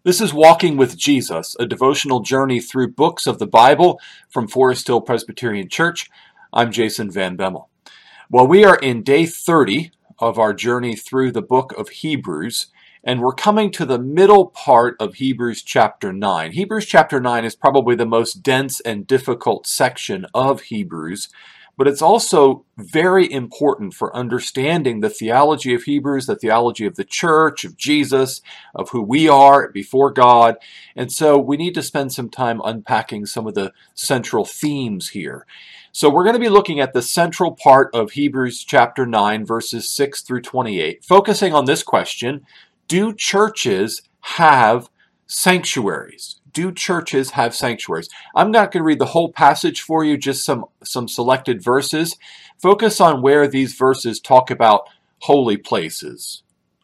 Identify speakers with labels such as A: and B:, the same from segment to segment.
A: This is Walking with Jesus, a devotional journey through books of the Bible from Forest Hill Presbyterian Church. I'm Jason Van Bemmel. Well, we are in day 30 of our journey through the book of Hebrews, and we're coming to the middle part of Hebrews chapter 9. Hebrews chapter 9 is probably the most dense and difficult section of Hebrews, but it's also very important for understanding the theology of Hebrews, the theology of the church, of Jesus, of who we are before God. And so we need to spend some time unpacking some of the central themes here. So we're going to be looking at the central part of Hebrews chapter 9, verses 6 through 28, focusing on this question: do churches have sanctuaries? Do churches have sanctuaries? I'm not going to read the whole passage for you, just some selected verses. Focus on where these verses talk about holy places.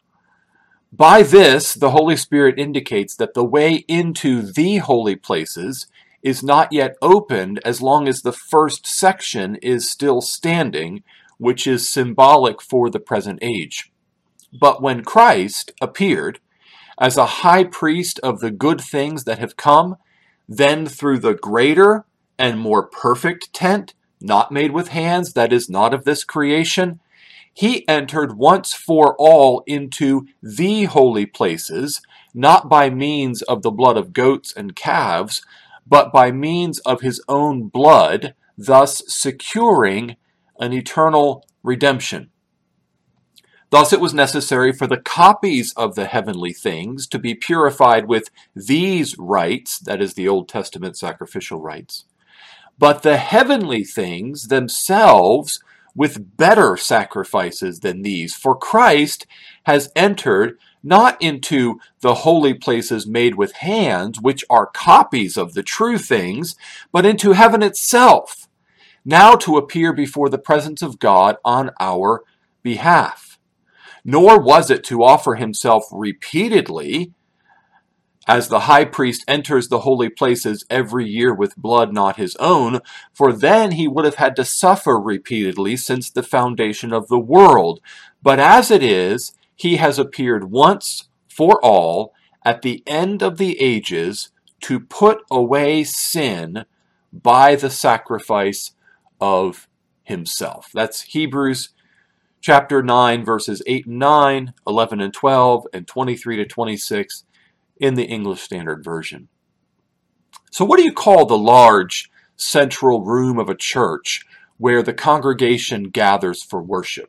A: By this, the Holy Spirit indicates that the way into the holy places is not yet opened as long as the first section is still standing, which is symbolic for the present age. But when Christ appeared as a high priest of the good things that have come, then through the greater and more perfect tent, not made with hands, that is not of this creation, he entered once for all into the holy places, not by means of the blood of goats and calves, but by means of his own blood, thus securing an eternal redemption. Thus it was necessary for the copies of the heavenly things to be purified with these rites, that is the Old Testament sacrificial rites, but the heavenly things themselves with better sacrifices than these. For Christ has entered not into the holy places made with hands, which are copies of the true things, but into heaven itself, now to appear before the presence of God on our behalf. Nor was it to offer himself repeatedly, as the high priest enters the holy places every year with blood not his own, for then he would have had to suffer repeatedly since the foundation of the world. But as it is, he has appeared once for all at the end of the ages to put away sin by the sacrifice of himself. That's Hebrews chapter 9, verses 8 and 9, 11 and 12, and 23 to 26 in the English Standard Version. So what do you call the large central room of a church where the congregation gathers for worship?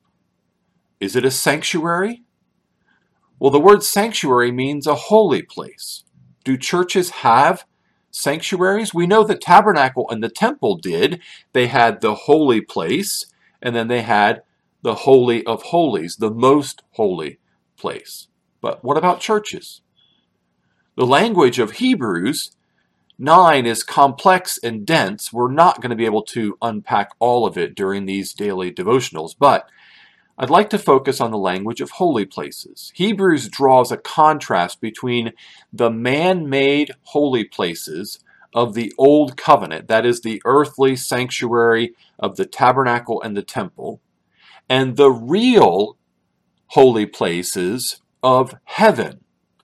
A: Is it a sanctuary? Well, the word sanctuary means a holy place. Do churches have sanctuaries? We know the tabernacle and the temple did. They had the holy place, and then they had the Holy of Holies, the most holy place. But what about churches? The language of Hebrews 9 is complex and dense. We're not going to be able to unpack all of it during these daily devotionals, but I'd like to focus on the language of holy places. Hebrews draws a contrast between the man-made holy places of the Old Covenant, that is the earthly sanctuary of the tabernacle and the temple, and the real holy places of heaven,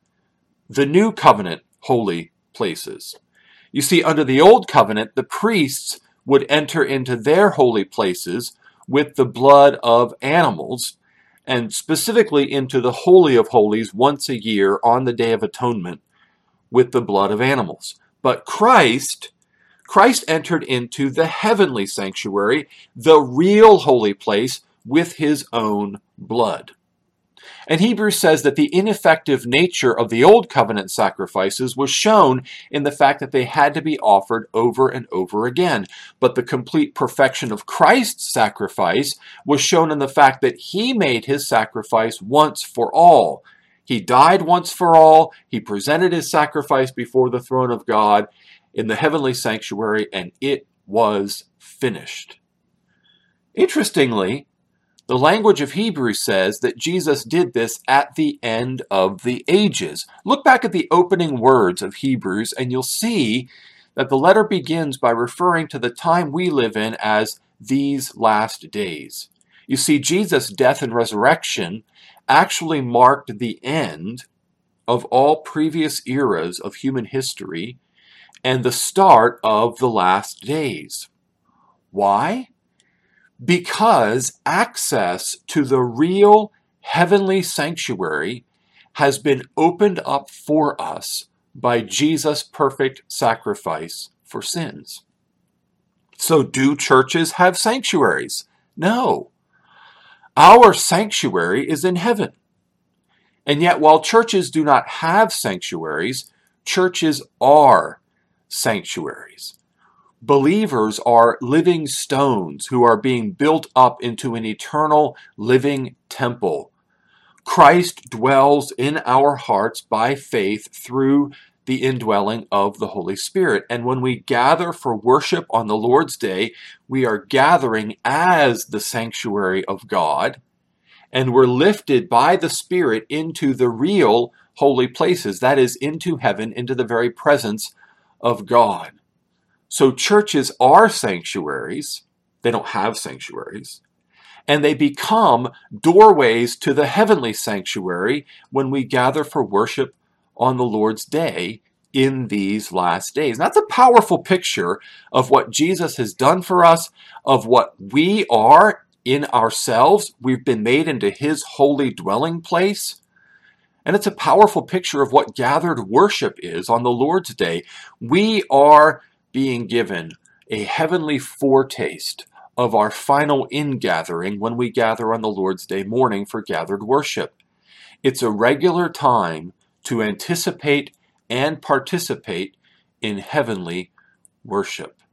A: the new covenant holy places. You see, under the old covenant, the priests would enter into their holy places with the blood of animals, and specifically into the Holy of Holies once a year on the Day of Atonement with the blood of animals. But Christ entered into the heavenly sanctuary, the real holy place, with his own blood. And Hebrews says that the ineffective nature of the old covenant sacrifices was shown in the fact that they had to be offered over and over again. But the complete perfection of Christ's sacrifice was shown in the fact that he made his sacrifice once for all. He died once for all. He presented his sacrifice before the throne of God in the heavenly sanctuary, and it was finished. Interestingly, the language of Hebrews says that Jesus did this at the end of the ages. Look back at the opening words of Hebrews and you'll see that the letter begins by referring to the time we live in as these last days. You see, Jesus' death and resurrection actually marked the end of all previous eras of human history and the start of the last days. Why? Because access to the real heavenly sanctuary has been opened up for us by Jesus' perfect sacrifice for sins. So do churches have sanctuaries? No. Our sanctuary is in heaven. And yet, while churches do not have sanctuaries, churches are sanctuaries. Believers are living stones who are being built up into an eternal living temple. Christ dwells in our hearts by faith through the indwelling of the Holy Spirit. And when we gather for worship on the Lord's Day, we are gathering as the sanctuary of God, and we're lifted by the Spirit into the real holy places, that is, into heaven, into the very presence of God. So churches are sanctuaries. They don't have sanctuaries. And they become doorways to the heavenly sanctuary when we gather for worship on the Lord's Day in these last days. And that's a powerful picture of what Jesus has done for us, of what we are in ourselves. We've been made into his holy dwelling place. And it's a powerful picture of what gathered worship is on the Lord's Day. We are being given a heavenly foretaste of our final ingathering when we gather on the Lord's Day morning for gathered worship. It's a regular time to anticipate and participate in heavenly worship.